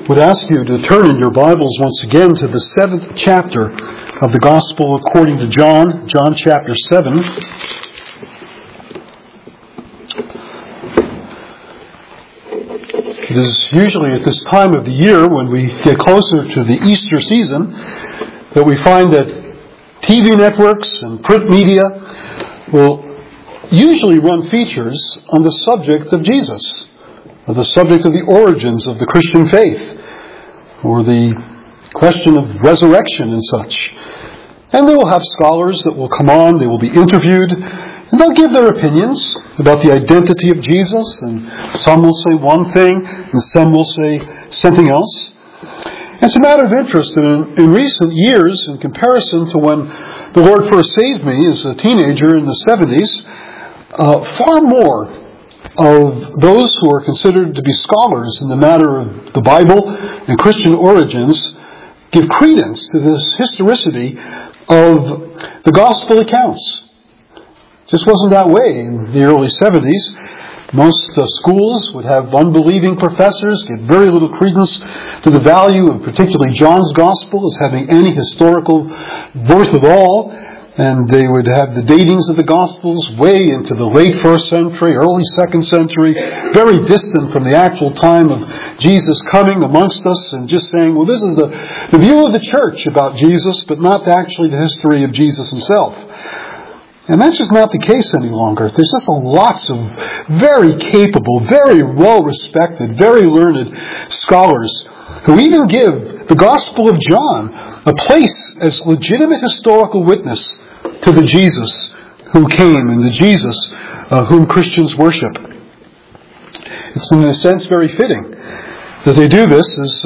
would ask you to turn in your Bibles once again to the 7th chapter of the Gospel according to John, John chapter 7. It is usually at this time of the year, when we get closer to the Easter season, that we find that TV networks and print media will usually run features on the subject of Jesus, or the subject of the origins of the Christian faith, or the question of resurrection and such. And they will have scholars that will come on, they will be interviewed, and they'll give their opinions about the identity of Jesus, and some will say one thing, and some will say something else. It's a matter of interest that in recent years, in comparison to when the Lord first saved me as a teenager in the 70s, far more of those who are considered to be scholars in the matter of the Bible and Christian origins give credence to this historicity of the gospel accounts. It just wasn't that way in the early 70s. Most schools would have unbelieving professors, give very little credence to the value of particularly John's gospel as having any historical worth at all. And they would have the datings of the Gospels way into the late 1st century, early 2nd century, very distant from the actual time of Jesus coming amongst us, and just saying, well, this is the view of the church about Jesus, but not actually the history of Jesus himself. And that's just not the case any longer. There's just lots of very capable, very well-respected, very learned scholars who even give the Gospel of John a place as legitimate historical witness to the Jesus who came and the Jesus whom Christians worship. It's in a sense very fitting that they do this, as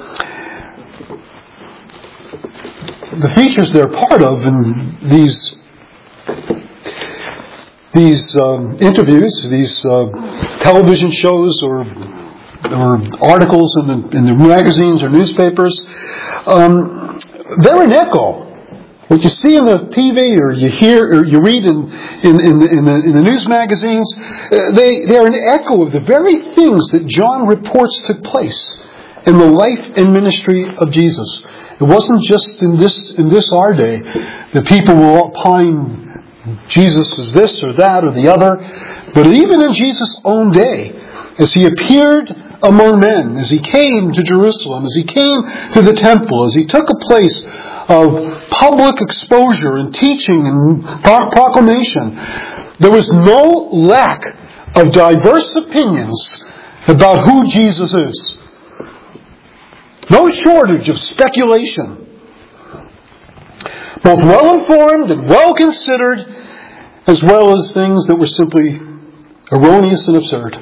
the features they're part of in these interviews, these television shows or articles in the magazines or newspapers, they're an echo. What you see in the TV or you hear or you read in the news magazines, they're an echo of the very things that John reports took place in the life and ministry of Jesus. It wasn't just in this our day that people will opine Jesus was this or that or the other, but even in Jesus' own day, as he appeared among men, as he came to Jerusalem, as he came to the temple, as he took a place of public exposure and teaching and proclamation, there was no lack of diverse opinions about who Jesus is. No shortage of speculation. Both well-informed and well-considered, as well as things that were simply erroneous and absurd.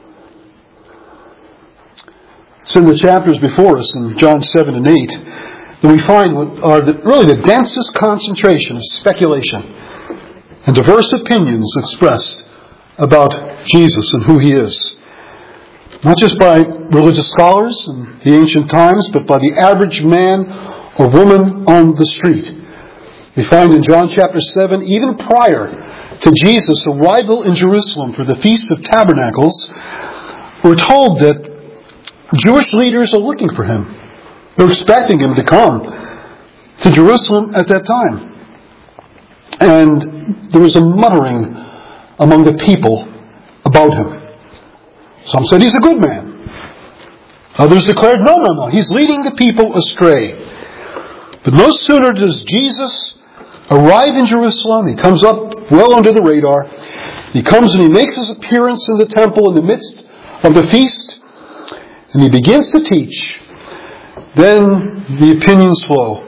It's in the chapters before us, in John 7 and 8, that we find what are really the densest concentration of speculation and diverse opinions expressed about Jesus and who he is. Not just by religious scholars in the ancient times, but by the average man or woman on the street. We find in John chapter 7, even prior to Jesus' arrival in Jerusalem for the Feast of Tabernacles, we're told that Jewish leaders are looking for him. They're expecting him to come to Jerusalem at that time. And there was a muttering among the people about him. Some said he's a good man. Others declared, no, he's leading the people astray. But no sooner does Jesus arrive in Jerusalem, he comes up well under the radar, he comes and he makes his appearance in the temple in the midst of the feast, and he begins to teach, then the opinions flow.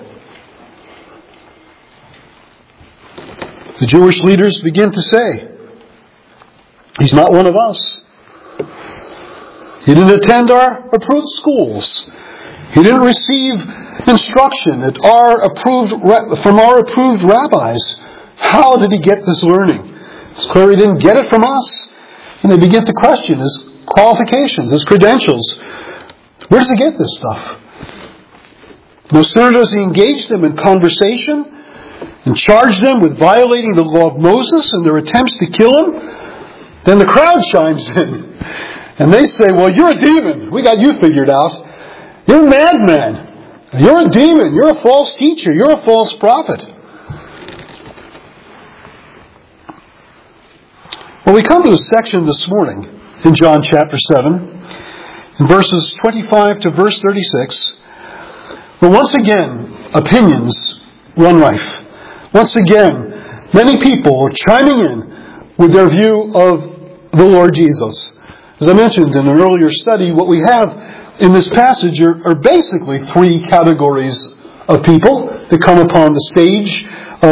The Jewish leaders begin to say, he's not one of us. He didn't attend our approved schools. He didn't receive instruction from our approved rabbis. How did he get this learning? It's clear he didn't get it from us. And they begin to question his qualifications, his credentials. Where does he get this stuff? No sooner does he engage them in conversation and charge them with violating the law of Moses and their attempts to kill him, then the crowd chimes in. And they say, well, you're a demon. We got you figured out. You're a madman. You're a demon. You're a false teacher. You're a false prophet. Well, we come to a section this morning in John chapter 7, in verses 25 to verse 36, where once again opinions run rife. Once again, many people are chiming in with their view of the Lord Jesus. As I mentioned in an earlier study, what we have in this passage are basically three categories of people that come upon the stage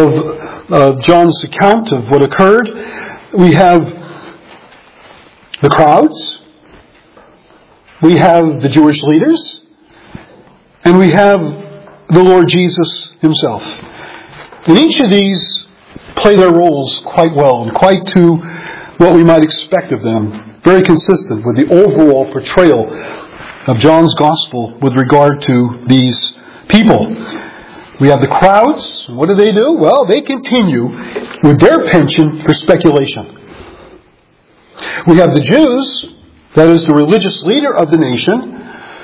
of John's account of what occurred. We have the crowds, we have the Jewish leaders, and we have the Lord Jesus himself. And each of these play their roles quite well and quite to what we might expect of them. Very consistent with the overall portrayal of John's Gospel with regard to these people. We have the crowds. What do? Well, they continue with their penchant for speculation. We have the Jews, that is the religious leader of the nation,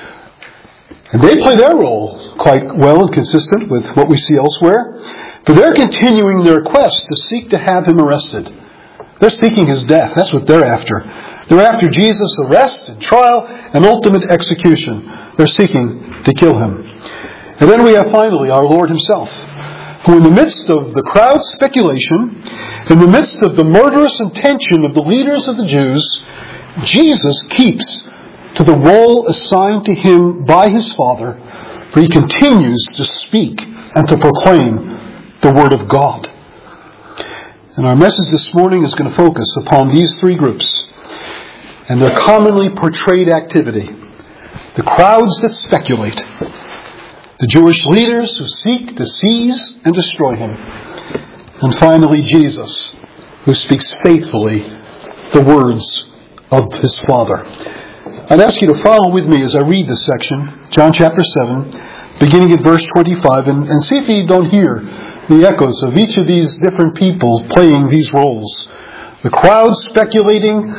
and they play their role quite well and consistent with what we see elsewhere. For they're continuing their quest to seek to have him arrested. They're seeking his death. That's what they're after. They're after Jesus' arrest and trial and ultimate execution. They're seeking to kill him. And then we have finally our Lord himself, who in the midst of the crowd's speculation, in the midst of the murderous intention of the leaders of the Jews, Jesus keeps to the role assigned to him by his Father, for he continues to speak and to proclaim the Word of God. And our message this morning is going to focus upon these three groups and their commonly portrayed activity. The crowds that speculate, the Jewish leaders who seek to seize and destroy him, and finally Jesus, who speaks faithfully the words of his Father. I'd ask you to follow with me as I read this section, John chapter 7, beginning at verse 25, and see if you don't hear the echoes of each of these different people playing these roles. The crowd speculating,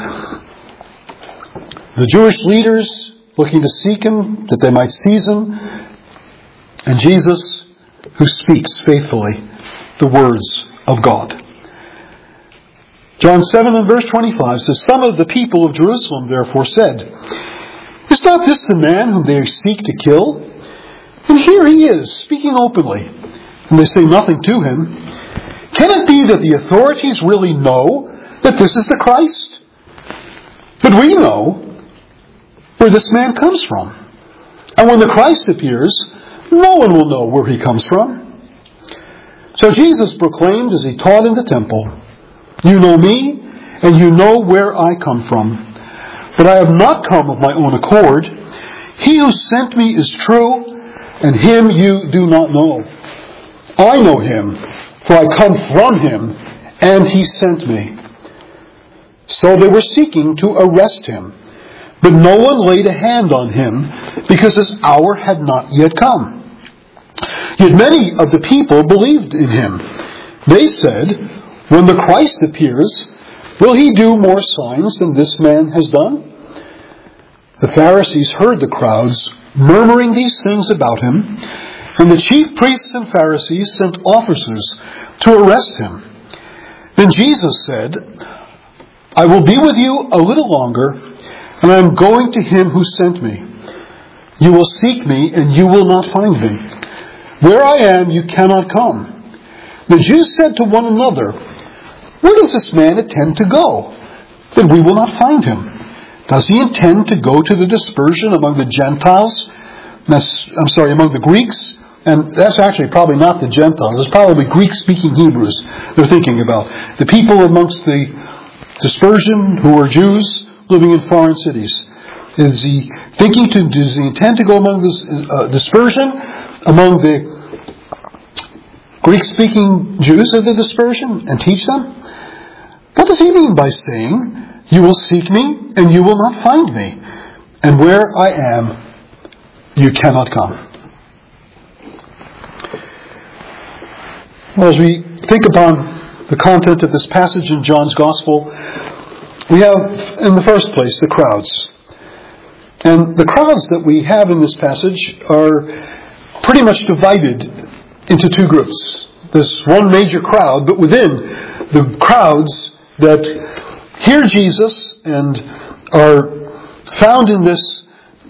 the Jewish leaders looking to seek him, that they might seize him, and Jesus, who speaks faithfully the words of God. John 7 and verse 25 says, "Some of the people of Jerusalem therefore said, 'Is not this the man whom they seek to kill? And here he is, speaking openly, and they say nothing to him. Can it be that the authorities really know that this is the Christ? But we know where this man comes from. And when the Christ appears, no one will know where he comes from.' So Jesus proclaimed as he taught in the temple, 'You know me, and you know where I come from. But I have not come of my own accord. He who sent me is true, and him you do not know. I know him, for I come from him, and he sent me.' So they were seeking to arrest him, but no one laid a hand on him, because his hour had not yet come. Yet many of the people believed in him. They said, 'When the Christ appears, will he do more signs than this man has done?' The Pharisees heard the crowds murmuring these things about him, and the chief priests and Pharisees sent officers to arrest him. Then Jesus said, 'I will be with you a little longer, and I am going to him who sent me. You will seek me, and you will not find me. Where I am, you cannot come.' The Jews said to one another, 'Where does this man intend to go, that we will not find him? Does he intend to go to the dispersion among the Gentiles? Among the Greeks?' And that's actually probably not the Gentiles. It's probably Greek-speaking Hebrews they're thinking about. The people amongst the dispersion who are Jews living in foreign cities. Does he intend to go among this dispersion, among the Greek-speaking Jews of the dispersion, and teach them? What does he mean by saying, 'You will seek me, and you will not find me, and where I am, you cannot come'?" Well, as we think upon the content of this passage in John's Gospel, we have, in the first place, the crowds. And the crowds that we have in this passage are pretty much divided into two groups. There's one major crowd, but within the crowds that hear Jesus and are found in this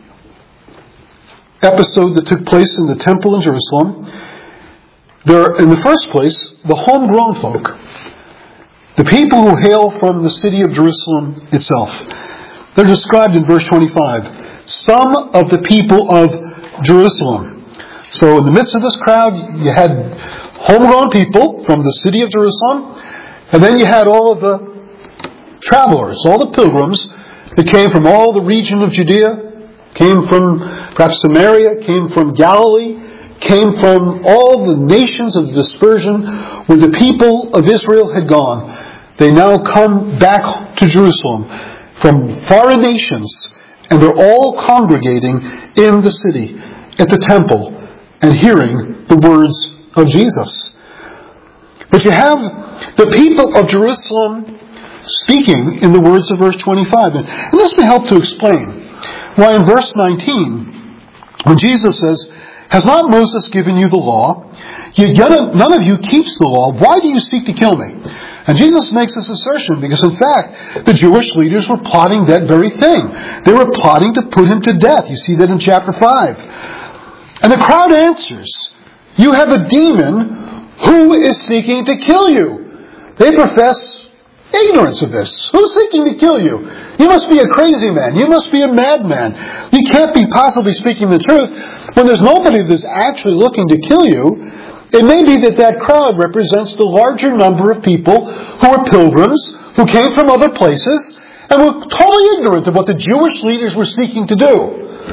episode that took place in the temple in Jerusalem, there are, in the first place, the homegrown folk, the people who hail from the city of Jerusalem itself. They're described in verse 25. Some of the people of Jerusalem. So in the midst of this crowd, you had homegrown people from the city of Jerusalem, and then you had all of the travelers, all the pilgrims that came from all the region of Judea, came from perhaps Samaria, came from Galilee, came from all the nations of dispersion where the people of Israel had gone. They now come back to Jerusalem from foreign nations, and they're all congregating in the city, at the temple, and hearing the words of Jesus. But you have the people of Jerusalem speaking in the words of verse 25. And this may help to explain why in verse 19, when Jesus says, "Has not Moses given you the law? Yet none of you keeps the law. Why do you seek to kill me?" And Jesus makes this assertion because, in fact, the Jewish leaders were plotting that very thing. They were plotting to put him to death. You see that in chapter 5. And the crowd answers, "You have a demon. Who is seeking to kill you?" They profess ignorance of this. Who's seeking to kill you? You must be a crazy man. You must be a madman. You can't be possibly speaking the truth when there's nobody that's actually looking to kill you. It may be that that crowd represents the larger number of people who were pilgrims, who came from other places, and were totally ignorant of what the Jewish leaders were seeking to do.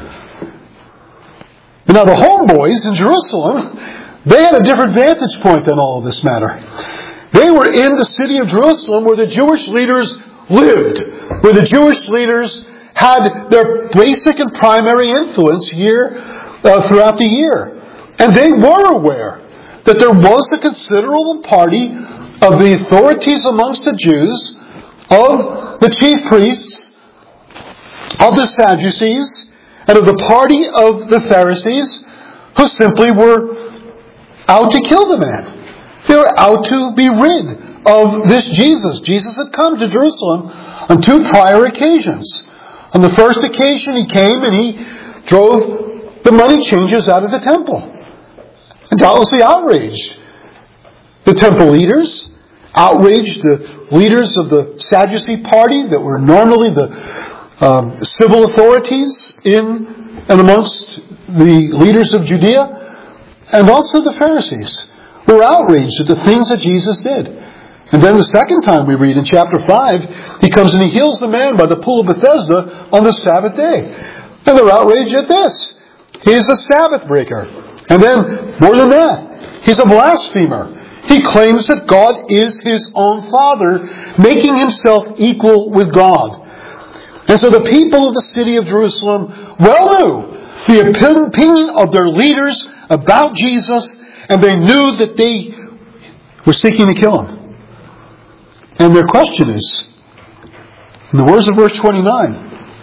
But now the homeboys in Jerusalem, they had a different vantage point on all of this matter. They were in the city of Jerusalem where the Jewish leaders lived, where the Jewish leaders had their basic and primary influence throughout the year. And they were aware that there was a considerable party of the authorities amongst the Jews, of the chief priests, of the Sadducees, and of the party of the Pharisees, who simply were out to kill the man. They were out to be rid of this Jesus. Jesus had come to Jerusalem on two prior occasions. On the first occasion, he came and he drove the money changers out of the temple, and doubtlessly outraged the temple leaders, outraged the leaders of the Sadducee party that were normally the civil authorities in and amongst the leaders of Judea, and also the Pharisees, who were outraged at the things that Jesus did. And then the second time we read in chapter 5, he comes and he heals the man by the pool of Bethesda on the Sabbath day. And they're outraged at this. He's a Sabbath breaker. And then, more than that, he's a blasphemer. He claims that God is his own Father, making himself equal with God. And so the people of the city of Jerusalem well knew the opinion of their leaders about Jesus, and they knew that they were seeking to kill him. And their question is, in the words of verse 29,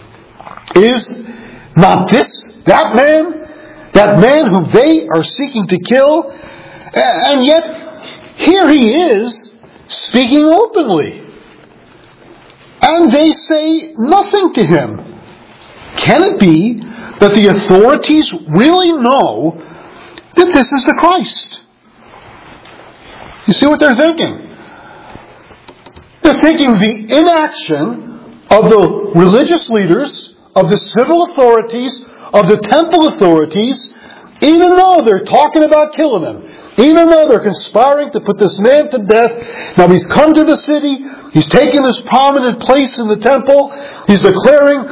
is not this that man whom they are seeking to kill? And yet, here he is speaking openly. And they say nothing to him. Can it be that the authorities really know that this is the Christ? You see what they're thinking? They're thinking the inaction of the religious leaders, of the civil authorities, of the temple authorities, even though they're talking about killing him, even though they're conspiring to put this man to death. Now he's come to the city, he's taken this prominent place in the temple, he's declaring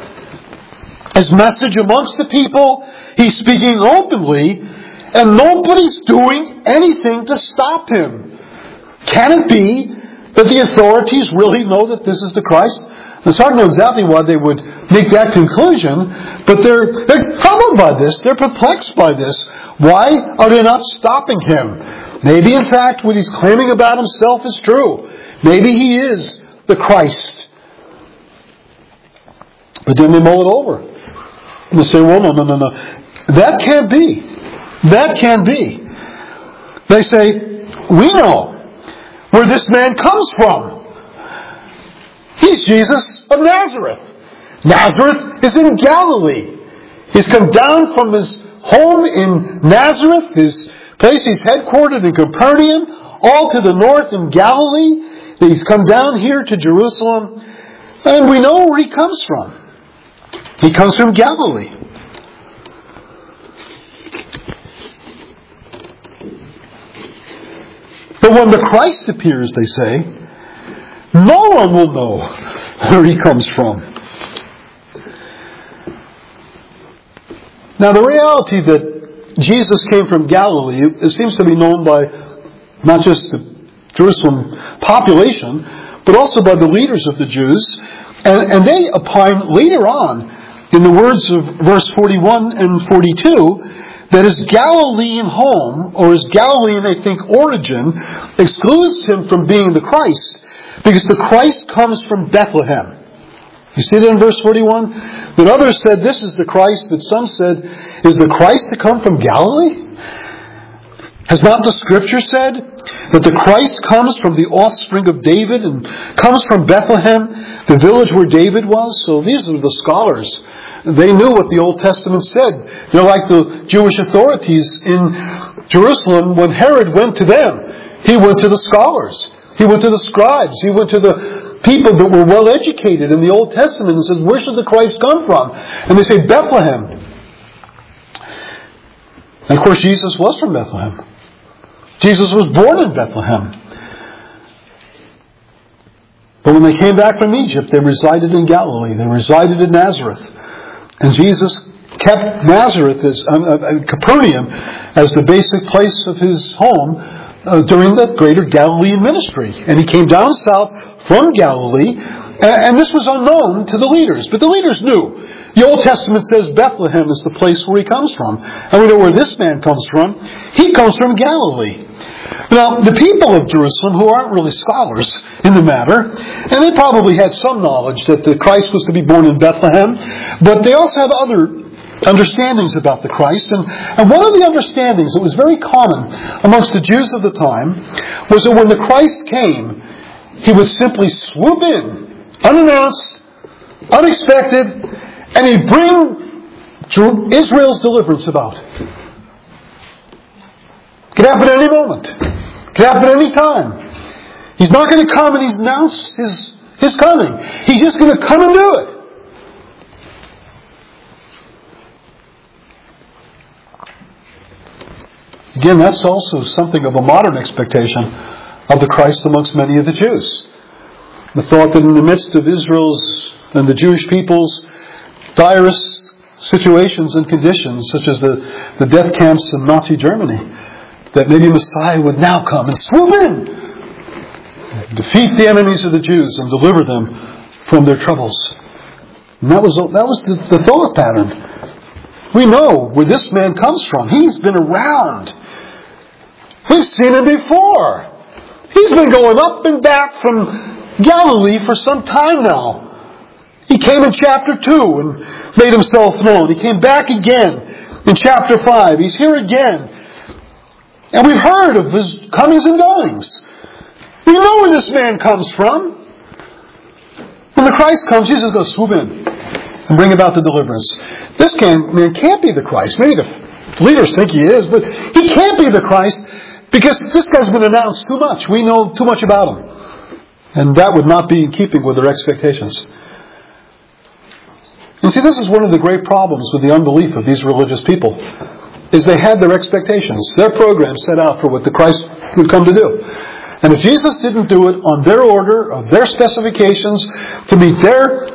his message amongst the people, he's speaking openly, and nobody's doing anything to stop him. Can it be that the authorities really know that this is the Christ? It's hard to know exactly why they would make that conclusion, but they're troubled by this. They're perplexed by this. Why are they not stopping him? Maybe, in fact, what he's claiming about himself is true. Maybe he is the Christ. But then they mull it over. They say, well, no. That can't be. That can't be. They say, we know where this man comes from. He's Jesus of Nazareth. Nazareth is in Galilee. He's come down from his home in Nazareth, his place he's headquartered in Capernaum, all to the north in Galilee. He's come down here to Jerusalem, and we know where he comes from. He comes from Galilee. But when the Christ appears, they say, no one will know where he comes from. Now, the reality that Jesus came from Galilee, it seems to be known by not just the Jerusalem population, but also by the leaders of the Jews. And they opine later on, in the words of verse 41 and 42, that his Galilean home, or his Galilean, they think, origin, excludes him from being the Christ, because the Christ comes from Bethlehem. You see that in verse 41? That others said, this is the Christ, but some said, is the Christ to come from Galilee? Has not the Scripture said that the Christ comes from the offspring of David and comes from Bethlehem, the village where David was? So these are the scholars. They knew what the Old Testament said. They're like the Jewish authorities in Jerusalem. When Herod went to them, he went to the scholars. He went to the scribes. He went to the people that were well educated in the Old Testament and said, where should the Christ come from? And they say, Bethlehem. And of course, Jesus was from Bethlehem. Jesus was born in Bethlehem. But when they came back from Egypt, they resided in Galilee. They resided in Nazareth. And Jesus kept Nazareth, Capernaum, as the basic place of his home during the greater Galilean ministry. And he came down south from Galilee, and this was unknown to the leaders. But the leaders knew. The Old Testament says Bethlehem is the place where he comes from. And we know where this man comes from. He comes from Galilee. Now, the people of Jerusalem, who aren't really scholars in the matter, and they probably had some knowledge that the Christ was to be born in Bethlehem, but they also had other understandings about the Christ. And one of the understandings that was very common amongst the Jews of the time was that when the Christ came, he would simply swoop in, unannounced, unexpected, and he'd bring Israel's deliverance about. Could happen at any moment. Could happen at any time. He's not going to come and he's announced his coming. He's just going to come and do it. Again, that's also something of a modern expectation of the Christ amongst many of the Jews. The thought that in the midst of Israel's and the Jewish people's direst situations and conditions, such as the death camps in Nazi Germany, that maybe Messiah would now come and swoop in, defeat the enemies of the Jews and deliver them from their troubles. And that was the thought pattern. We know where this man comes from. He's been around. We've seen him before. He's been going up and back from Galilee for some time now. He came in chapter 2 and made himself known. He came back again in chapter 5. He's here again. And we've heard of his comings and goings. We know where this man comes from. When the Christ comes, Jesus is going to swoop in and bring about the deliverance. This man can't be the Christ. Maybe the leaders think he is, but he can't be the Christ because this guy's been announced too much. We know too much about him. And that would not be in keeping with their expectations. And see, this is one of the great problems with the unbelief of these religious people, is they had their expectations, their program set out for what the Christ would come to do. And if Jesus didn't do it on their order, of their specifications, to meet their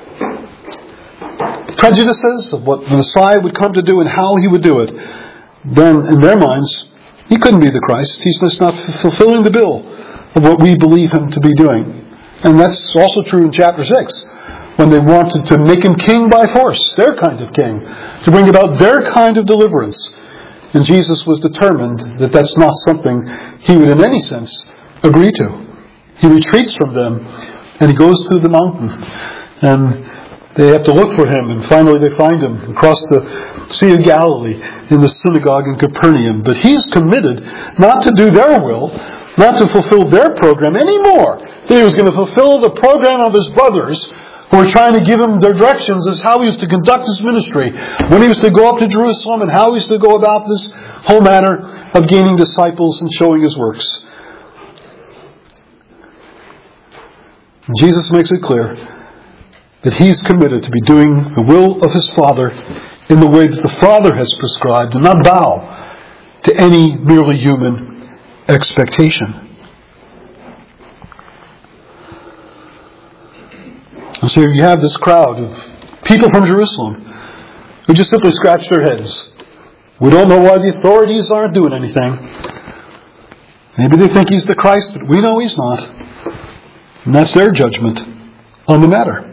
prejudices of what the Messiah would come to do and how he would do it, then in their minds, he couldn't be the Christ. He's just not fulfilling the bill of what we believe him to be doing. And that's also true in chapter 6, when they wanted to make him king by force, their kind of king, to bring about their kind of deliverance. And Jesus was determined that that's not something he would in any sense agree to. He retreats from them and he goes to the mountain. And They have to look for him, and finally they find him across the Sea of Galilee in the synagogue in Capernaum. But he's committed not to do their will, not to fulfill their program anymore. He was going to fulfill the program of his brothers who were trying to give him their directions as how he was to conduct his ministry, when he was to go up to Jerusalem, and how he was to go about this whole matter of gaining disciples and showing his works. Jesus makes it clear that he's committed to be doing the will of his Father in the way that the Father has prescribed, and not bow to any merely human expectation. And so you have this crowd of people from Jerusalem who just simply scratch their heads. We don't know why the authorities aren't doing anything. Maybe they think he's the Christ, but we know he's not. And that's their judgment on the matter.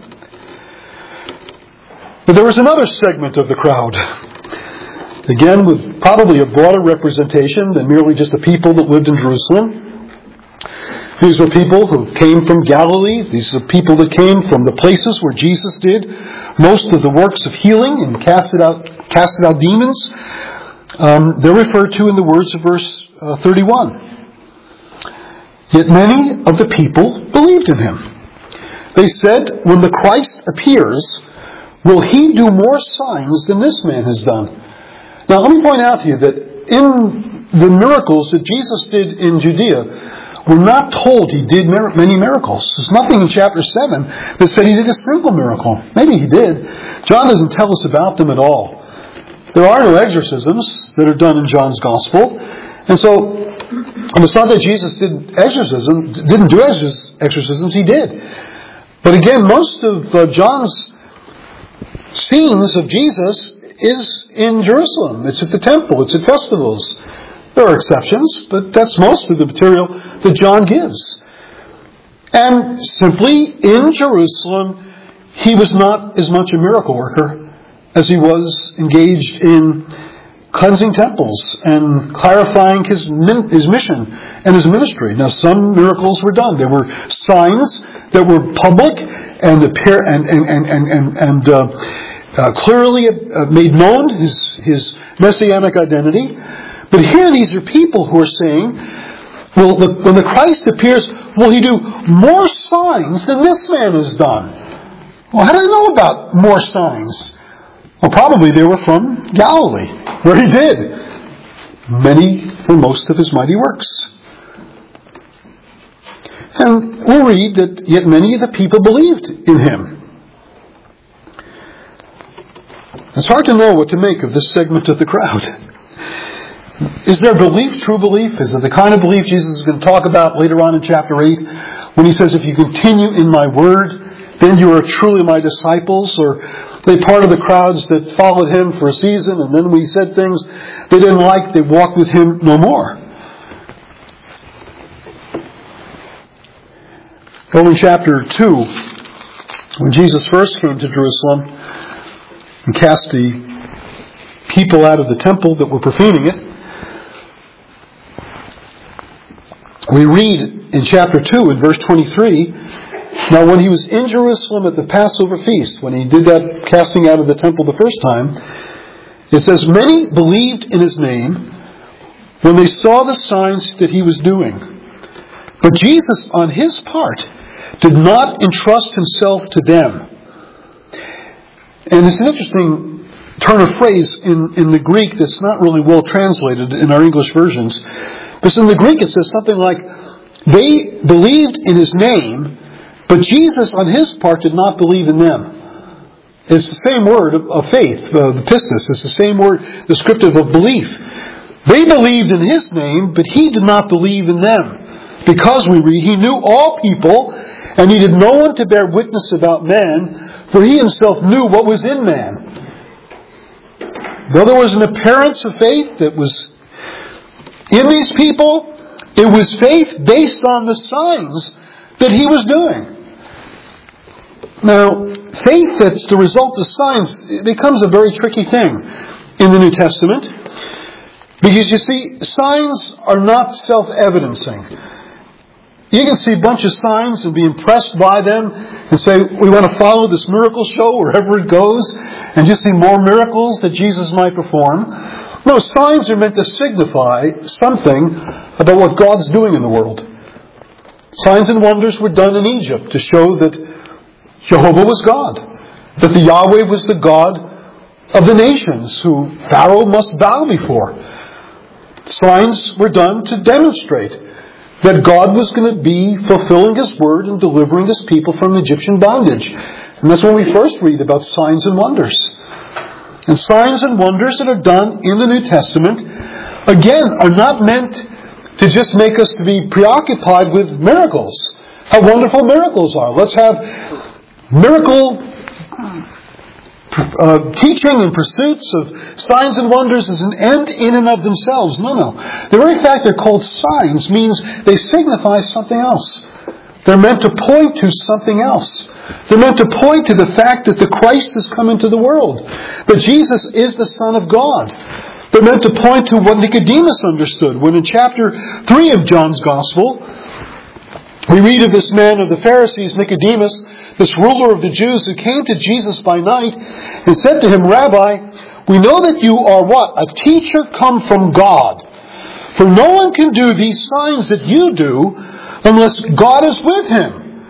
But there was another segment of the crowd, again with probably a broader representation than merely just the people that lived in Jerusalem. These were people who came from Galilee. These are people that came from the places where Jesus did most of the works of healing and casted out demons. They're referred to in the words of verse 31. Yet many of the people believed in him. They said, when the Christ appears, will he do more signs than this man has done? Now let me point out to you that in the miracles that Jesus did in Judea, we're not told he did many miracles. There's nothing in chapter 7 that said he did a single miracle. Maybe he did. John doesn't tell us about them at all. There are no exorcisms that are done in John's Gospel. And so, it's not that Jesus didn't do exorcisms, he did. But again, most of John's scenes of Jesus is in Jerusalem. It's at the temple, it's at festivals. There are exceptions, but that's most of the material that John gives. And simply, in Jerusalem, he was not as much a miracle worker as he was engaged in cleansing temples and clarifying his mission and his ministry. Now, some miracles were done. There were signs that were public and clearly made known his messianic identity. But here these are people who are saying, well, when the Christ appears, will he do more signs than this man has done? Well, how do they know about more signs? Well, probably they were from Galilee, where he did many or most of his mighty works. And we'll read that yet many of the people believed in him. It's hard to know what to make of this segment of the crowd. Is their belief true belief? Is it the kind of belief Jesus is going to talk about later on in chapter 8 when he says, if you continue in my word, then you are truly my disciples? Or are they part of the crowds that followed him for a season, and then when he said things they didn't like, they walked with him no more? Well, in chapter 2, when Jesus first came to Jerusalem and cast the people out of the temple that were profaning it, we read in chapter 2 in verse 23, now when he was in Jerusalem at the Passover feast, when he did that casting out of the temple the first time, it says, many believed in his name when they saw the signs that he was doing. But Jesus, on his part, did not entrust himself to them. And it's an interesting turn of phrase in the Greek that's not really well translated in our English versions. Because in the Greek it says something like, they believed in his name, but Jesus on his part did not believe in them. It's the same word of faith, the pistis. It's the same word descriptive of belief. They believed in his name, but he did not believe in them. Because we read, he knew all people, and needed no one to bear witness about men, for he himself knew what was in man. Though there was an appearance of faith that was in these people, it was faith based on the signs that he was doing. Now, faith that's the result of signs, it becomes a very tricky thing in the New Testament. Because you see, signs are not self-evidencing. You can see a bunch of signs and be impressed by them and say, we want to follow this miracle show wherever it goes and just see more miracles that Jesus might perform. No, signs are meant to signify something about what God's doing in the world. Signs and wonders were done in Egypt to show that Jehovah was God, that the Yahweh was the God of the nations who Pharaoh must bow before. Signs were done to demonstrate that God was going to be fulfilling His word and delivering His people from Egyptian bondage. And that's when we first read about signs and wonders. And signs and wonders that are done in the New Testament, again, are not meant to just make us to be preoccupied with miracles. How wonderful miracles are. Let's have miracle teaching and pursuits of signs and wonders as an end in and of themselves. No. The very fact they're called signs means they signify something else. They're meant to point to something else. They're meant to point to the fact that the Christ has come into the world, that Jesus is the Son of God. They're meant to point to what Nicodemus understood when in chapter 3 of John's Gospel, we read of this man of the Pharisees, Nicodemus, this ruler of the Jews who came to Jesus by night and said to Him, Rabbi, we know that you are what? A teacher come from God. For no one can do these signs that you do unless God is with him.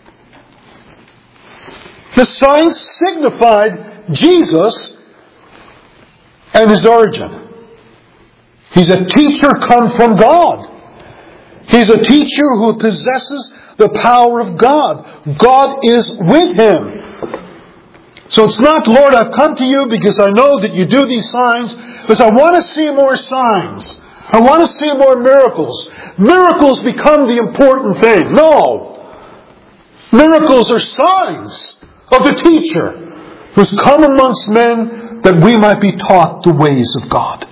The signs signified Jesus and His origin. He's a teacher come from God. He's a teacher who possesses the power of God. God is with him. So it's not, Lord, I've come to you because I know that you do these signs, because I want to see more signs. I want to see more miracles. Miracles become the important thing. No. Miracles are signs of the teacher who's come amongst men that we might be taught the ways of God.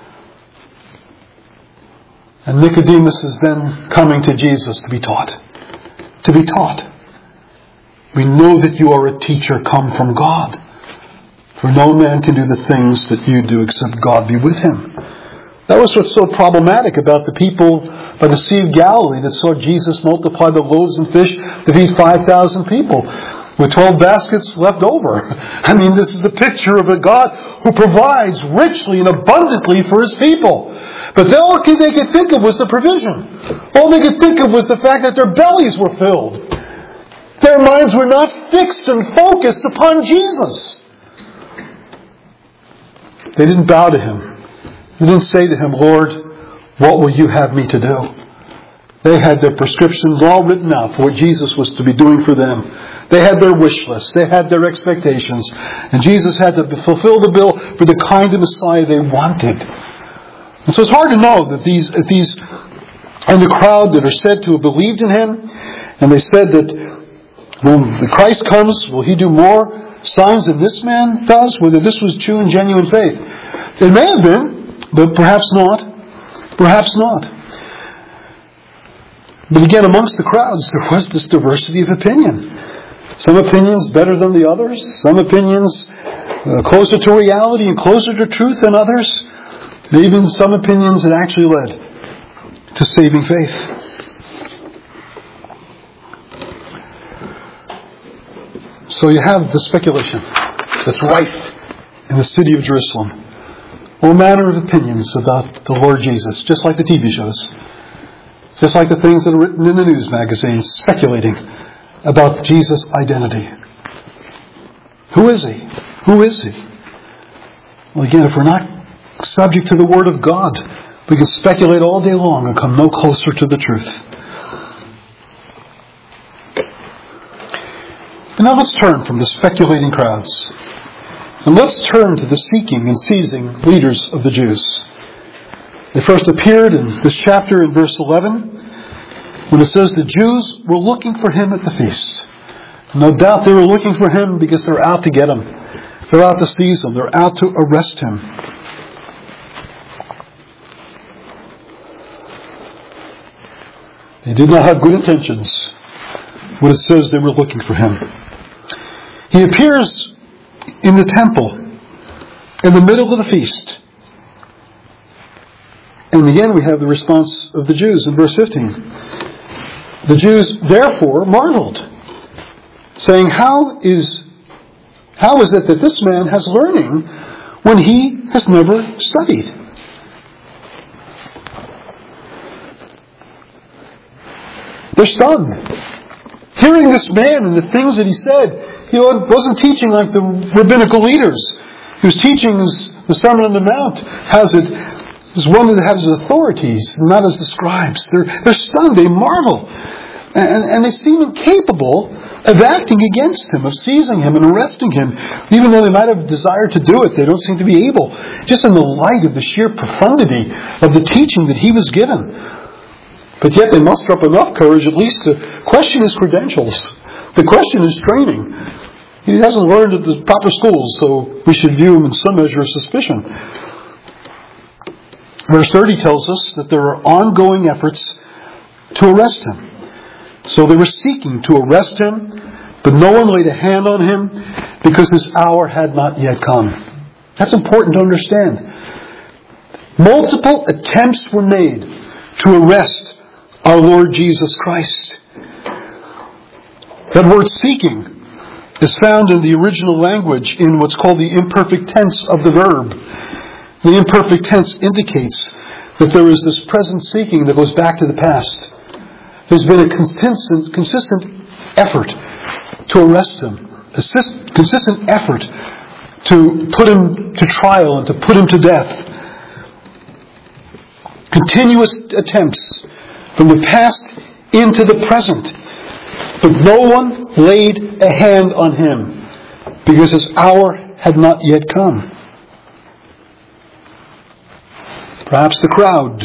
And Nicodemus is then coming to Jesus to be taught. To be taught. We know that you are a teacher come from God. For no man can do the things that you do except God be with him. That was what's so problematic about the people by the Sea of Galilee that saw Jesus multiply the loaves and fish to feed 5,000 people with 12 baskets left over. I mean, this is the picture of a God who provides richly and abundantly for His people. But all they could think of was the provision. All they could think of was the fact that their bellies were filled. Their minds were not fixed and focused upon Jesus. They didn't bow to Him. They didn't say to Him, Lord, what will you have me to do? They had their prescriptions all written out for what Jesus was to be doing for them. They had their wish list. They had their expectations. And Jesus had to fulfill the bill for the kind of Messiah they wanted. And so it's hard to know that these in the crowd that are said to have believed in Him, and they said that when the Christ comes, will He do more signs than this man does? Whether this was true and genuine faith. It may have been, but perhaps not. Perhaps not. But again, amongst the crowds, there was this diversity of opinion. Some opinions better than the others. Some opinions closer to reality and closer to truth than others. Even some opinions that actually led to saving faith. So you have the speculation that's rife in the city of Jerusalem. All manner of opinions about the Lord Jesus, just like the TV shows. Just like the things that are written in the news magazines, speculating about Jesus' identity. Who is He? Who is He? Well, again, if we're not subject to the Word of God, we can speculate all day long and come no closer to the truth. But now let's turn from the speculating crowds. And let's turn to the seeking and seizing leaders of the Jews. They first appeared in this chapter in verse 11, when it says the Jews were looking for Him at the feast. No doubt they were looking for Him because they're out to get Him. They're out to seize Him. They're out to arrest Him. They did not have good intentions when it says they were looking for Him. He appears in the temple in the middle of the feast. And again we have the response of the Jews in verse 15. The Jews therefore marveled, saying, How is it that this man has learning when he has never studied? They're stunned. Hearing this man and the things that he said, he wasn't teaching like the rabbinical leaders. He was teaching the Sermon on the Mount has it as one that has authorities, not as the scribes. They're stunned. They marvel. And they seem incapable of acting against him, of seizing him and arresting him. Even though they might have desired to do it, they don't seem to be able. Just in the light of the sheer profundity of the teaching that he was given. But yet they muster up enough courage at least to question his credentials, to question his training. He hasn't learned at the proper schools, so we should view him in some measure of suspicion. Verse 30 tells us that there are ongoing efforts to arrest him. So they were seeking to arrest him, but no one laid a hand on him because his hour had not yet come. That's important to understand. Multiple attempts were made to arrest our Lord Jesus Christ. That word seeking is found in the original language in what's called the imperfect tense of the verb. The imperfect tense indicates that there is this present seeking that goes back to the past. There's been a consistent effort to arrest him, a consistent effort to put him to trial and to put him to death. Continuous attempts from the past into the present. But no one laid a hand on him because his hour had not yet come. Perhaps the crowd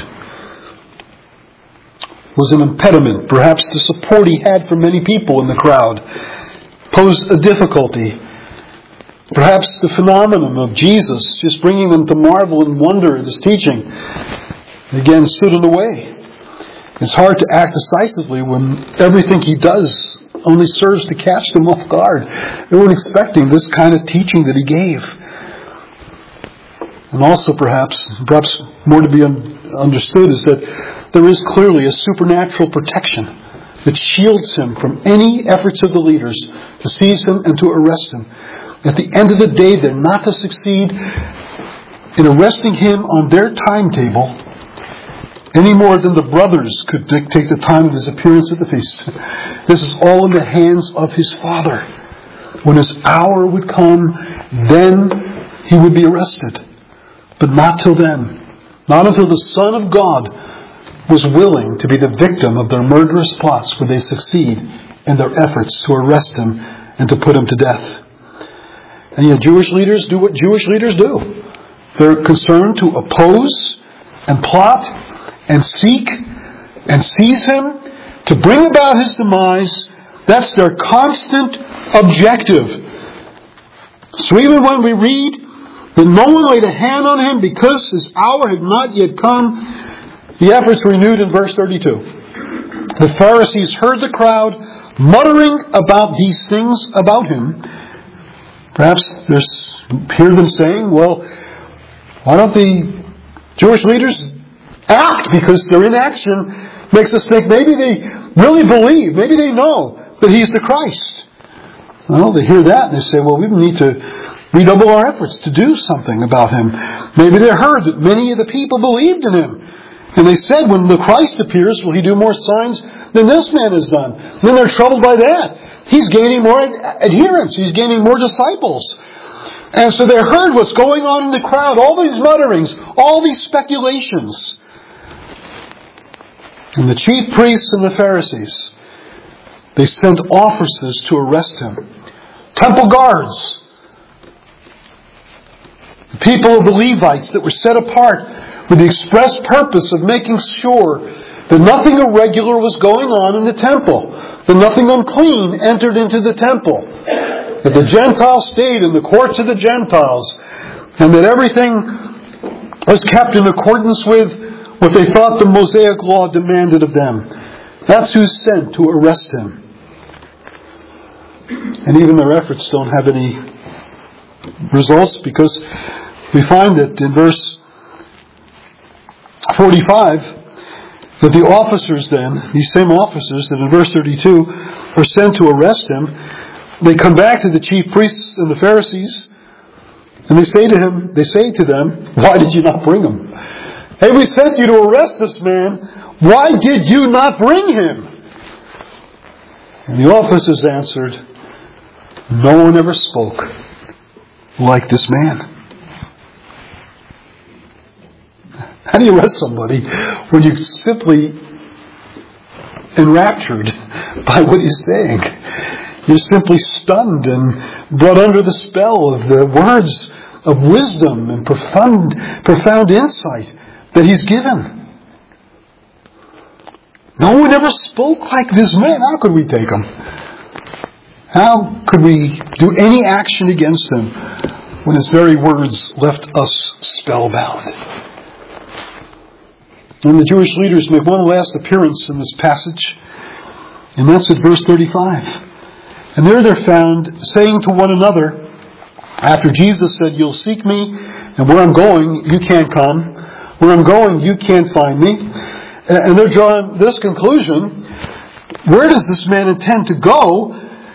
was an impediment. Perhaps the support he had from many people in the crowd posed a difficulty. Perhaps the phenomenon of Jesus just bringing them to marvel and wonder at his teaching again stood in the way. It's hard to act decisively when everything he does only serves to catch them off guard. They weren't expecting this kind of teaching that he gave. And also perhaps more to be understood is that there is clearly a supernatural protection that shields him from any efforts of the leaders to seize him and to arrest him. At the end of the day, they're not to succeed in arresting him on their timetable any more than the brothers could dictate the time of his appearance at the feast. This is all in the hands of his Father. When his hour would come, then he would be arrested. But not till then. Not until the Son of God was willing to be the victim of their murderous plots would they succeed in their efforts to arrest him and to put him to death. And yet Jewish leaders do what Jewish leaders do. They're concerned to oppose and plot and seek and seize him to bring about his demise. That's their constant objective. So even when we read that no one laid a hand on him because his hour had not yet come, the efforts were renewed in verse 32. The Pharisees heard the crowd muttering about these things about him. Perhaps hear them saying, well, why don't the Jewish leaders act? Because their inaction makes us think maybe they really believe, maybe they know that he's the Christ. Well, they hear that and they say, well, we need to redouble our efforts to do something about him. Maybe they heard that many of the people believed in him. And they said, when the Christ appears, will he do more signs than this man has done? And then they're troubled by that. He's gaining more adherents. He's gaining more disciples. And so they heard what's going on in the crowd, all these mutterings, all these speculations. And the chief priests and the Pharisees, they sent officers to arrest him. Temple guards. The people of the Levites that were set apart with the express purpose of making sure that nothing irregular was going on in the temple, that nothing unclean entered into the temple, that the Gentiles stayed in the courts of the Gentiles, and that everything was kept in accordance with what they thought the Mosaic law demanded of them. That's who's sent to arrest him. And even their efforts don't have any results, because we find that in verse 45, that the officers then, these same officers that in verse 32 are sent to arrest him, they come back to the chief priests and the Pharisees, and they say to them, why did you not bring him? Hey, we sent you to arrest this man. Why did you not bring him? And the officers answered, no one ever spoke like this man. How do you arrest somebody when you're simply enraptured by what he's saying? You're simply stunned and brought under the spell of the words of wisdom and profound insight that he's given. No one ever spoke like this man. How could we take him? How could we do any action against him when his very words left us spellbound? And the Jewish leaders make one last appearance in this passage, and that's at verse 35. And there they're found saying to one another, after Jesus said, you'll seek me, and where I'm going, you can't come. Where I'm going, you can't find me. And they're drawing this conclusion, where does this man intend to go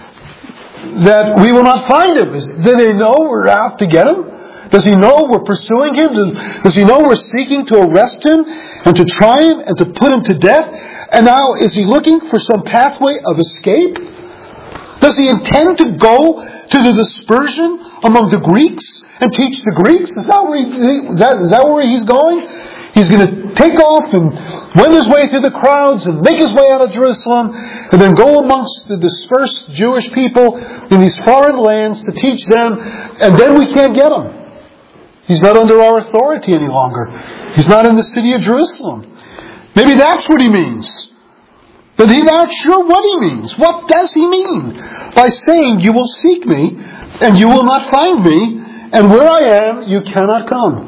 that we will not find him? Do they know we're out to get him? Does he know we're pursuing him? Does he know we're seeking to arrest him and to try him and to put him to death? And now is he looking for some pathway of escape? Does he intend to go to the dispersion among the Greeks and teach the Greeks? Is that where he's going? He's going to take off and wend his way through the crowds and make his way out of Jerusalem and then go amongst the dispersed Jewish people in these foreign lands to teach them, and then we can't get him. He's not under our authority any longer. He's not in the city of Jerusalem. Maybe that's what he means. But he's not sure what he means. What does he mean by saying, you will seek me and you will not find me, and where I am, you cannot come?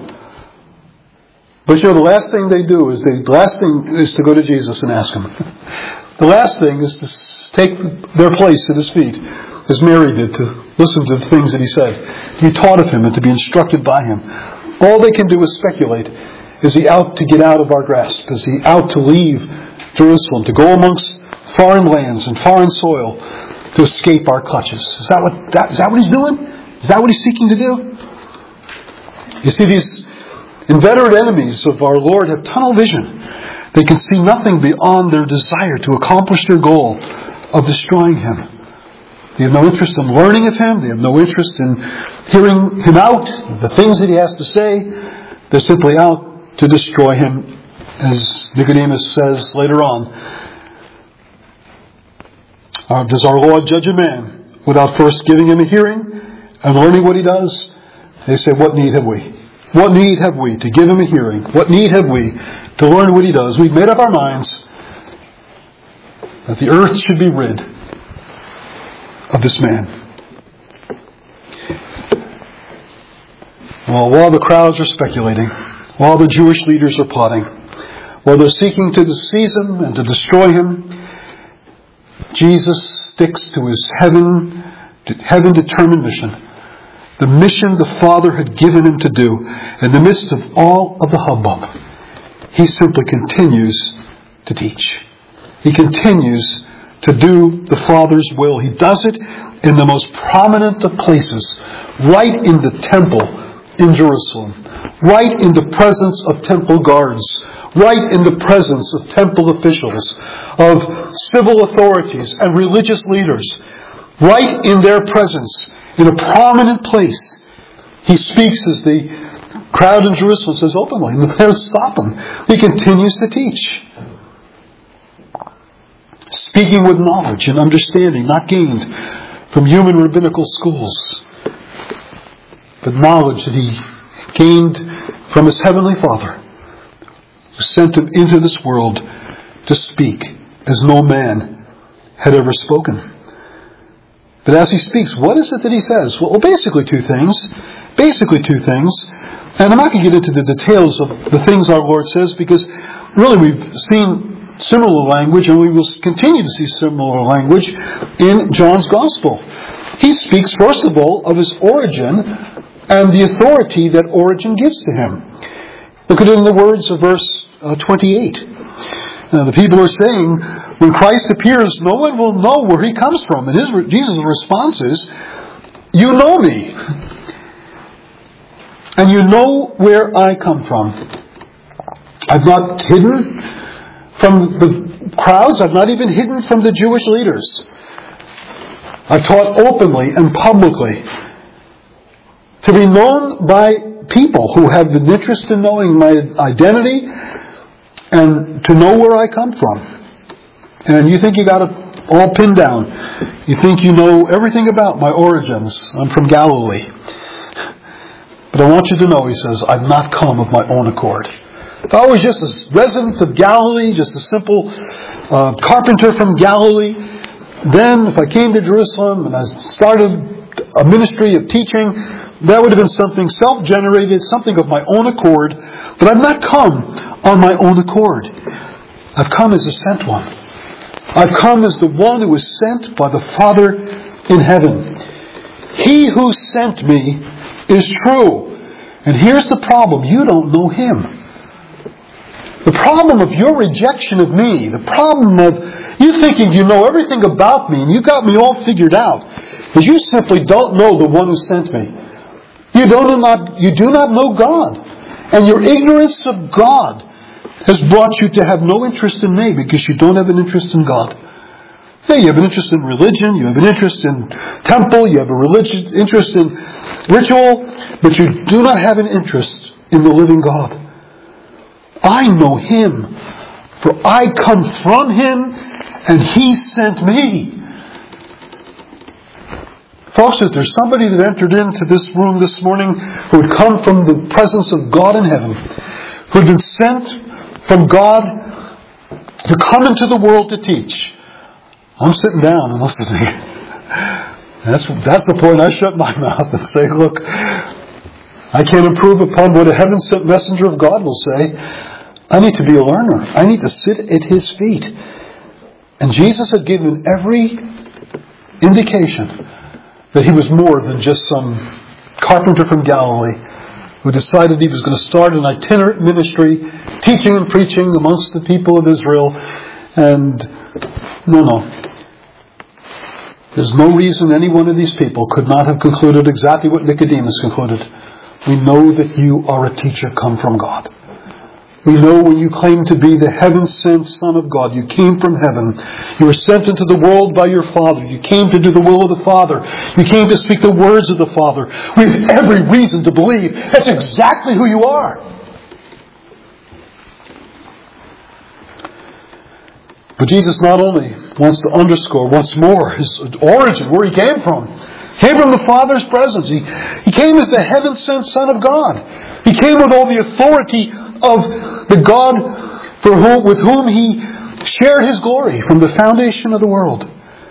But the last thing they do is to go to Jesus and ask him. The last thing is to take their place at his feet, as Mary did, to listen to the things that he said, to be taught of him and to be instructed by him. All they can do is speculate. Is he out to get out of our grasp? Is he out to leave Jerusalem, to go amongst foreign lands and foreign soil to escape our clutches? Is that what he's doing? Is that what he's seeking to do? You see, these inveterate enemies of our Lord have tunnel vision. They can see nothing beyond their desire to accomplish their goal of destroying him. They have no interest in learning of him. They have no interest in hearing him out, the things that he has to say. They're simply out to destroy him, as Nicodemus says later on. Does our Lord judge a man without first giving him a hearing and learning what he does? They say, what need have we? What need have we to give him a hearing? What need have we to learn what he does? We've made up our minds that the earth should be rid of this man. Well, while the crowds are speculating, while the Jewish leaders are plotting, while they're seeking to seize him and to destroy him, Jesus sticks to his heaven-determined mission. The mission the Father had given him to do in the midst of all of the hubbub. He simply continues to teach. He continues to do the Father's will. He does it in the most prominent of places, right in the temple in Jerusalem, right in the presence of temple guards, right in the presence of temple officials, of civil authorities and religious leaders, right in their presence, in a prominent place. He speaks as the crowd in Jerusalem says openly, and they don't stop him. He continues to teach. Speaking with knowledge and understanding, not gained from human rabbinical schools, but knowledge that he gained from his heavenly Father, who sent him into this world to speak as no man had ever spoken. But as he speaks, what is it that he says? Well, basically two things. And I'm not going to get into the details of the things our Lord says, because really we've seen similar language, and we will continue to see similar language in John's Gospel. He speaks, first of all, of his origin and the authority that origin gives to him. Look at it in the words of verse 28. The people are saying, when Christ appears, no one will know where He comes from. And Jesus' response is, you know me. And you know where I come from. I've not hidden from the crowds. I've not even hidden from the Jewish leaders. I've taught openly and publicly to be known by people who have an interest in knowing my identity and to know where I come from. And you think you got it all pinned down. You think you know everything about my origins. I'm from Galilee. But I want you to know, He says, I've not come of my own accord. If I was just a resident of Galilee, just a simple carpenter from Galilee, then if I came to Jerusalem and I started a ministry of teaching, that would have been something self-generated, something of my own accord. But I've not come on my own accord. I've come as a sent one. I've come as the one who was sent by the Father in heaven. He who sent me is true. And here's the problem. You don't know Him. The problem of your rejection of me, the problem of you thinking you know everything about me and you got me all figured out, is you simply don't know the one who sent me. You do not know God. And your ignorance of God has brought you to have no interest in me because you don't have an interest in God. Yeah, you have an interest in religion, you have an interest in temple, you have a religious interest in ritual, but you do not have an interest in the living God. I know Him, for I come from Him, and He sent me. Folks, if there's somebody that entered into this room this morning who had come from the presence of God in heaven, who had been sent from God to come into the world to teach, I'm sitting down and listening. That's the point. I shut my mouth and say, look, I can't improve upon what a heaven-sent messenger of God will say. I need to be a learner. I need to sit at His feet. And Jesus had given every indication that He was more than just some carpenter from Galilee who decided he was going to start an itinerant ministry, teaching and preaching amongst the people of Israel. And no. There's no reason any one of these people could not have concluded exactly what Nicodemus concluded. We know that you are a teacher come from God. We know when you claim to be the heaven-sent Son of God, you came from heaven. You were sent into the world by your Father. You came to do the will of the Father. You came to speak the words of the Father. We have every reason to believe that's exactly who you are. But Jesus not only wants to underscore once more His origin, where He came from. He came from the Father's presence. He came as the heaven-sent Son of God. He came with all the authority of the God with whom He shared His glory from the foundation of the world.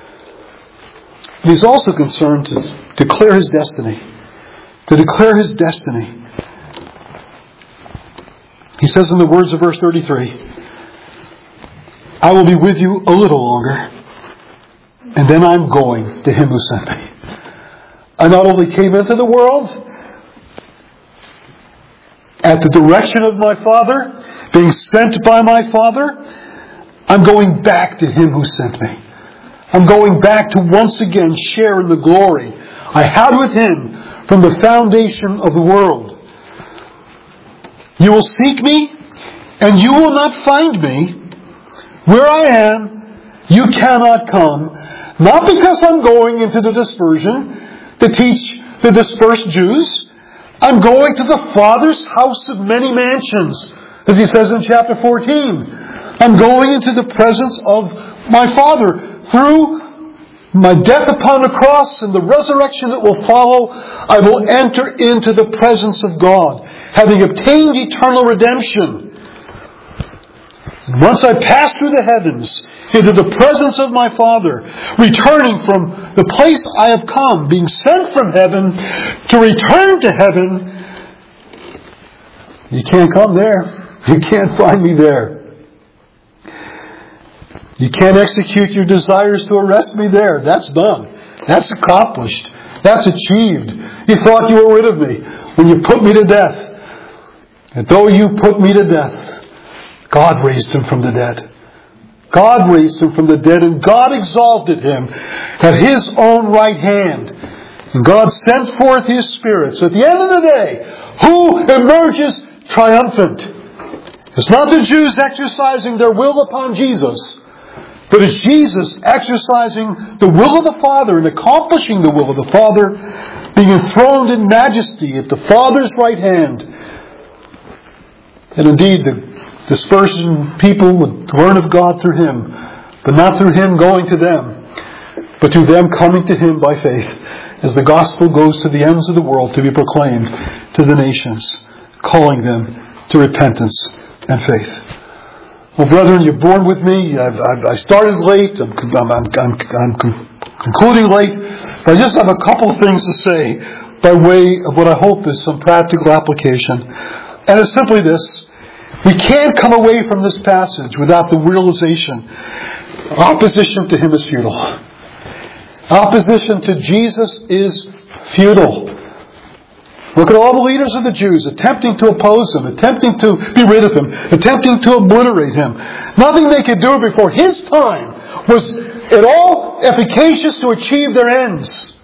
He's also concerned to declare His destiny. To declare His destiny. He says in the words of verse 33, I will be with you a little longer, and then I'm going to Him who sent me. I not only came into the world at the direction of my Father, being sent by my Father, I'm going back to Him who sent me. I'm going back to once again share in the glory I had with Him from the foundation of the world. You will seek me, and you will not find me. Where I am, you cannot come. Not because I'm going into the dispersion to teach the dispersed Jews. I'm going to the Father's house of many mansions, as He says in chapter 14. I'm going into the presence of my Father. Through my death upon the cross and the resurrection that will follow, I will enter into the presence of God, having obtained eternal redemption. And once I pass through the heavens into the presence of my Father, returning from the place I have come, being sent from heaven to return to heaven, you can't come there. You can't find me there. You can't execute your desires to arrest me there. That's done. That's accomplished. That's achieved. You thought you were rid of me when you put me to death. And though you put me to death, God raised Him from the dead. God raised him from the dead, and God exalted him at his own right hand. And God sent forth his Spirit. So at the end of the day, who emerges triumphant? It's not the Jews exercising their will upon Jesus, but it's Jesus exercising the will of the Father and accomplishing the will of the Father, being enthroned in majesty at the Father's right hand. And indeed, the dispersion people would learn of God through him, but not through him going to them, but through them coming to him by faith, as the gospel goes to the ends of the world to be proclaimed to the nations, calling them to repentance and faith. Well, brethren, you're born with me. I started late. I'm concluding late. But I just have a couple of things to say by way of what I hope is some practical application. And it's simply this. We can't come away from this passage without the realization opposition to him is futile. Opposition to Jesus is futile. Look at all the leaders of the Jews attempting to oppose him, attempting to be rid of him, attempting to obliterate him. Nothing they could do before his time was at all efficacious to achieve their ends.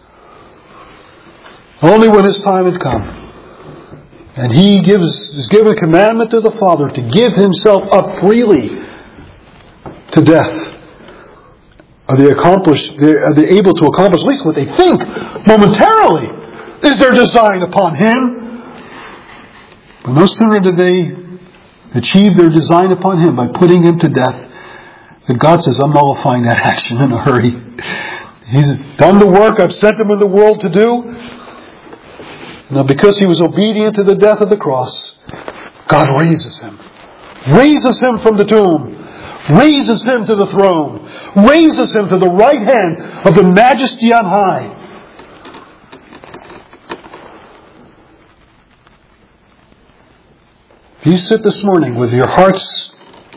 Only when his time had come. And he is given a commandment to the Father to give himself up freely to death. Are they able to accomplish at least what they think momentarily is their design upon him? But no sooner do they achieve their design upon him by putting him to death, that God says, I'm nullifying that action in a hurry. He's done the work I've sent him in the world to do. Now, because he was obedient to the death of the cross, God raises him. Raises him from the tomb. Raises him to the throne. Raises him to the right hand of the Majesty on high. If you sit this morning with your hearts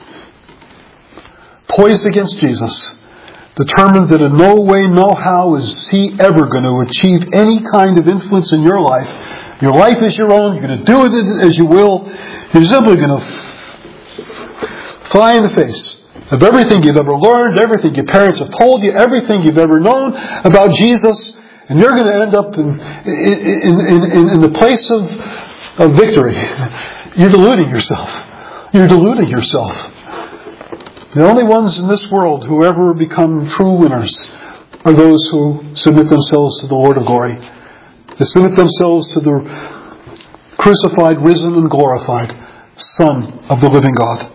poised against Jesus, determined that in no way, no how is he ever going to achieve any kind of influence in your life is your own, you're going to do it as you will, you're simply going to fly in the face of everything you've ever learned, everything your parents have told you, everything you've ever known about Jesus, and you're going to end up in the place of victory. You're deluding yourself. You're deluding yourself. The only ones in this world who ever become true winners are those who submit themselves to the Lord of glory. They submit themselves to the crucified, risen, and glorified Son of the living God.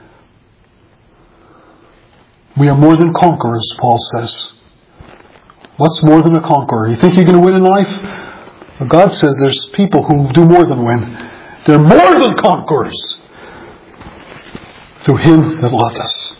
We are more than conquerors, Paul says. What's more than a conqueror? You think you're going to win in life? Well, God says there's people who do more than win. They're more than conquerors through him that loved us.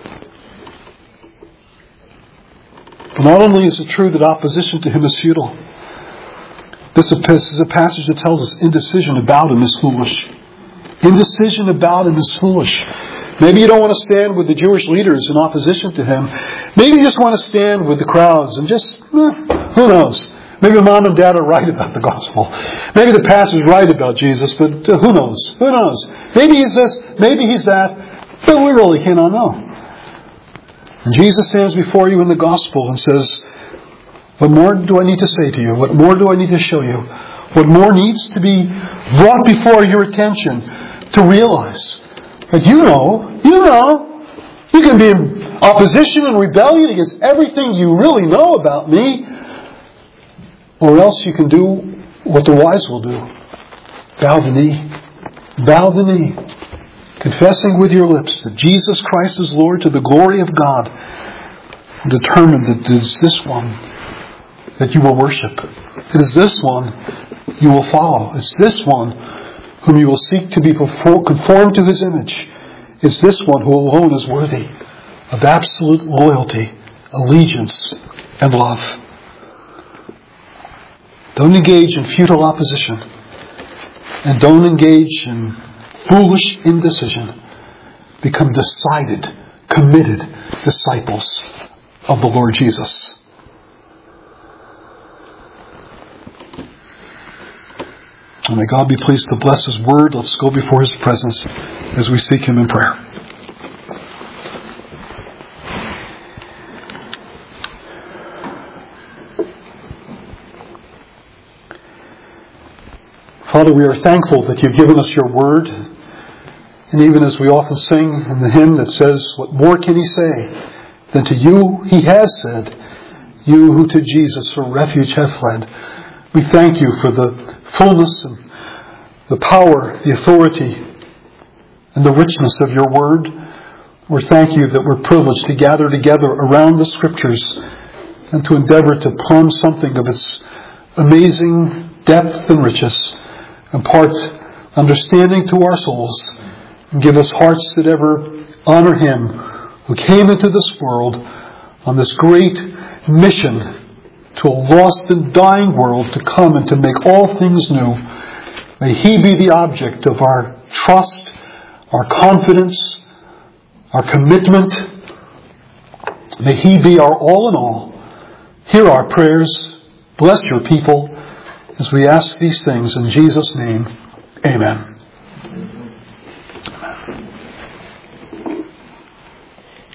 But not only is it true that opposition to him is futile, this is a passage that tells us indecision about him is foolish. Indecision about him is foolish. Maybe you don't want to stand with the Jewish leaders in opposition to him. Maybe you just want to stand with the crowds and just, who knows? Maybe mom and dad are right about the gospel. Maybe the pastor's right about Jesus, but who knows? Who knows? Maybe he's this, maybe he's that, but we really cannot know. And Jesus stands before you in the gospel and says, what more do I need to say to you? What more do I need to show you? What more needs to be brought before your attention to realize that you can be in opposition and rebellion against everything you really know about me, or else you can do what the wise will do. Bow the knee. Bow the knee. Confessing with your lips that Jesus Christ is Lord to the glory of God. And determined that it is this one that you will worship. It is this one you will follow. It's this one whom you will seek to be conformed to his image. It's this one who alone is worthy of absolute loyalty, allegiance, and love. Don't engage in futile opposition. And don't engage in foolish indecision. Become decided, committed disciples of the Lord Jesus. And may God be pleased to bless his word. Let's go before his presence as we seek him in prayer. Father, we are thankful that you've given us your word. And even as we often sing in the hymn that says, what more can he say than to you he has said, you who to Jesus for refuge have fled. We thank you for the fullness and the power, the authority, and the richness of your word. We thank you that we're privileged to gather together around the Scriptures and to endeavor to plumb something of its amazing depth and richness, impart understanding to our souls, and give us hearts that ever honor Him who came into this world on this great mission to a lost and dying world to come and to make all things new. May He be the object of our trust, our confidence, our commitment. May He be our all in all. Hear our prayers. Bless your people as we ask these things in Jesus' name. Amen.